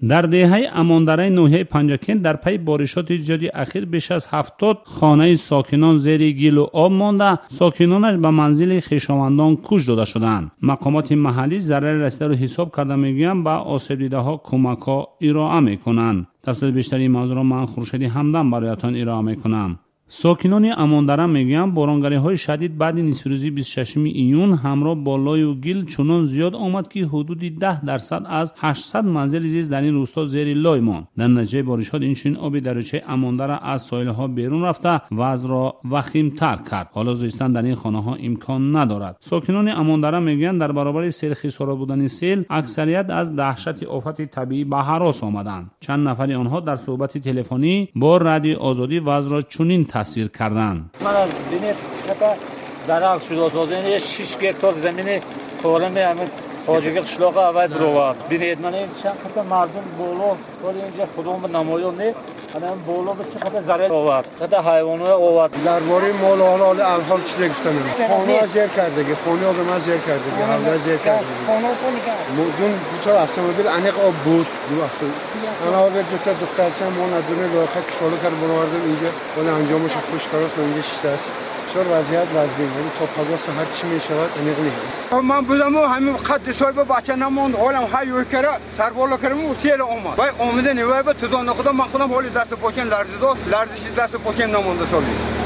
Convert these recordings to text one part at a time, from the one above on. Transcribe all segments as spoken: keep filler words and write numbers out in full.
در دهه اماندره ناحیه پنجکین در پی بارشات زیاد اخیر بیش از هفتاد خانه ساکنان زیر گل و آب مانده، ساکنانش به منزل خویشاوندان کوچ داده شدند. مقامات محلی ضرر رسیده را حساب کرده میگویند به آسیب دیده ها کمک ها ارائه میکنند. تفصیل بیشتری موضوع را من خورشیدی همدم برایتان ارائه میکنم. ساکنان اماندره میگویند بارانگری های شدید بعد نصف روزی بیست و ششم ایون همراه با لای و گل چنان زیاد آمد که حدود ده درصد از هشتصد منزل زیست در این روستا زیر لای ماند. در نتیجه بارشات اینچنین آب دریاچه اماندره از ساحل ها بیرون رفته وضع را وخیم‌تر کرد. حالا زیستن در این خانه ها امکان ندارد. ساکنان اماندره میگویند در برابر سیل خسارات بودن سیل اکثریت از دهشت آفت طبیعی به هراس آمدند. چند نفری آنها در صحبت تلفنی با رادیو آزادی وضع را چنین تصویر کردند. من از بینید حتی درال شده سازنده شش گکتار زمین کارم همه خواجگی قشلاق اول برو بینید من این چند خطه مردم بالا ولی اینجا خودم نمایان نه الان بالا به چه خطه ضرر آورد خطه حیوانات آورد. درباره مال و حال الحال چی گفتم خانه ها زیر کردگی خانه ها به من زیر کردگی حوله زیر کردگی مدون دو تا اتومبیل انیق آب بود دو هفته انا آب دو تا دخترچه ما ندونه لاخه کشاله کرد بنواردم اینجا ولی انجامش خوش کراست اینجا شده است. شور وضعیت وضعی ولی تا پگاس هر چی میشود انیق نیست. من بودم و همین قد صاحب بچه نموند حالم هیو کرد سر بالا کردم و سیل اومد وای اومده نیوای به تو نخودم من خودم حالی دست پاشم لرزید و لرزش دست پاشم نمونده سالی.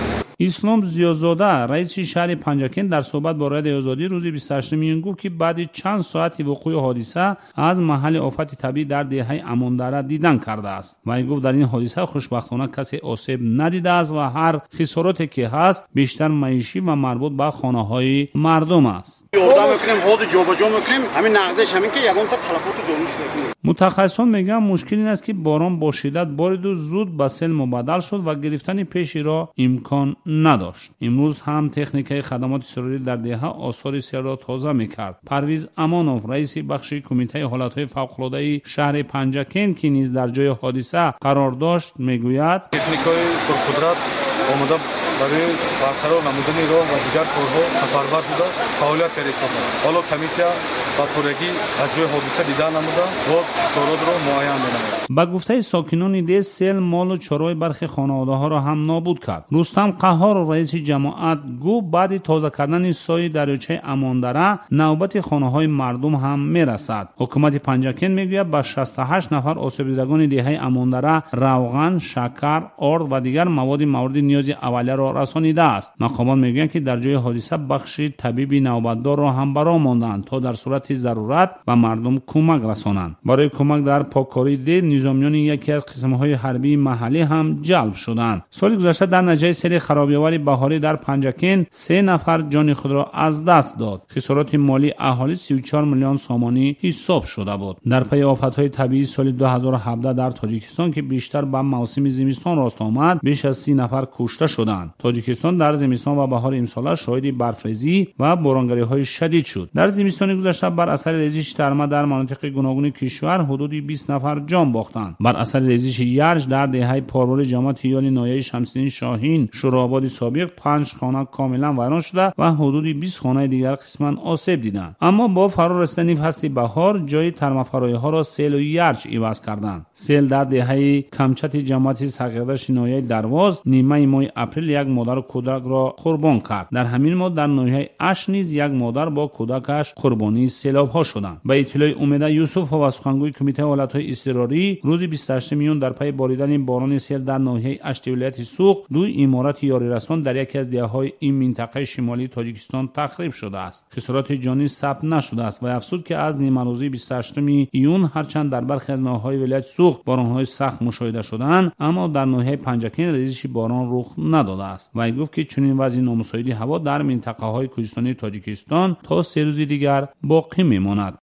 اسلام زیازاده رئیس شهر پنجکین در صحبت با رادیو آزادی روز بیست و هشتم میون گفت که بعد چند ساعت وقوع حادثه از محل آفت طبیعی در دهه اماندره دیدن کرده است. و گفت در این حادثه خوشبختانه کسی آسیب ندیده است و هر خساراتی که هست بیشتر معیشی و مربوط به خانه‌های مردم است. یادم میکنیم حوض جابجا میکنیم همین نقدش همین که یگان تا تلفات جانوش میکنیم. متخصصان میگن مشکل این است که باران با شدت بارید و زود به سیل مبدل شد و گرفتن پیشی را امکان نداشت. امروز هم تکنیک خدمات اضطراری در دهه آثار سیل را تازه میکرد. پرویز امانوف رئیس بخش کمیته حالتهای فوق‌العاده شهر پنجکین که نیز در جای حادثه قرار داشت میگوید تکنیک‌های پرقدرت آمده برای برقرار نمودن راه و دیگر کارها سفربر شده فعالیت کرده است. حالا کمیسیا با پورگی از جای حادثه دیدن نموده و خسارات را معاین می‌نماید. با گفته ساکنان ده سیل مال و چرای برخی خانواده‌ها را هم نابود کرد. رستم قهار رئیس جماعت گفت بعد تازه کردن سای دریاچه اماندره نوبت خانه‌های مردم هم میرسد. حکومت پنجکین میگوید با شصت و هشت نفر آسیب دیدگان دهه اماندره روغن، شکر، آرد و دیگر مواد مورد نیاز اولیه را رسانیده است. مقامات میگویند که در جای حادثه بخش طبیبی نوبتدار را هم برآمدند تا در صورت ضرورت به مردم کمک رسانند. برای کمک در پاککاری ده نظامیان یکی از قسم‌های حربی محلی هم جلب شدند. سال گذشته در نتیجه سیل خرابی‌آور بهاری در پنجکین سه نفر جان خود را از دست داد. خسارات مالی اهالی سی و چهار میلیون سامانی حساب شده بود. در پی آفت‌های طبیعی سال دو هزار و هفده در تاجیکستان که بیشتر به موسم زمستان راست آمد بیش از سی نفر کشته شدند. تاجیکستان در زمستان و بهار امسال شاهد برفریزی و بارانگری‌های شدید شد. در زمستان گذشته بر اثر ریزش ترمه در مناطق گوناگون کشور حدود بیست نفر جان باختند. بر اثر ریزش یرج در دهه پارور جماعت یالی ناحیه شمس‌الدین شاهین شوراباد سابق پنج خانه کاملا ویران شده و حدود بیست خانه دیگر قسما آسیب دیدند. اما با فرار رسیدن فصل بهار جای ترمه‌فرایی‌ها را سیل و یرج عوض کردند. سیل در دهه کمچت جماعت سقیقدش ناحیه درواز نیمه ماه اپریل یک مادر و کودک را قربان کرد. در همین ماه در ناحیه اش نیز یک مادر با کودکش قربانی سیلاب ها شدند. به اطلاع امیده یوسف و سخنگوی کمیته حالتهای اضطراری روز بیست و هشتم میون در پی باریدن باران سیل در ناحیه اشت ولایت سوخت دو عمارت یاری رسان در یکی از دهه‌های این منطقه شمالی تاجیکستان تخریب شده است. خسارات جانی ثبت نشده است و افزود که از نیمه روزی بیست و هشتم ایون هرچند در برخی از ناحیه‌های ولایت سوخت باران‌های سخت مشاهده شدند اما در ناحیه پنجکین ریزش باران رخ نداده است و گفت که چنین وضع نامساعد هوا در منطقه‌های کوهستانی تاجیکستان تا سه روز دیگر باقی میماند.